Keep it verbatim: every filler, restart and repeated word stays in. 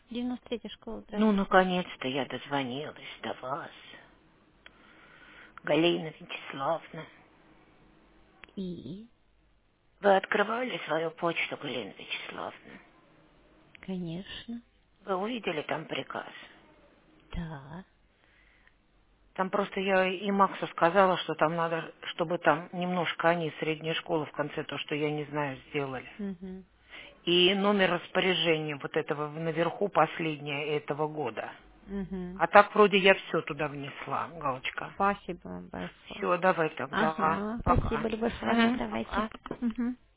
девяносто третья школа, Ну, здравствуйте. наконец-то я дозвонилась до вас, Галина Вячеславовна. И, Вы открывали свою почту, Галина Вячеславовна? конечно, Вы увидели там приказ? да. Там просто я и Максу сказала, что там надо, чтобы там немножко они, средняя школа, в конце, то, что я не знаю, сделали. Угу. И номер распоряжения вот этого наверху, последнее этого года. Угу. А так вроде я все туда внесла, галочка. Спасибо вам большое. Все, давай тогда. Ага, Пока. спасибо, Любовь Ивановна, Мгм, давайте. пока. Угу.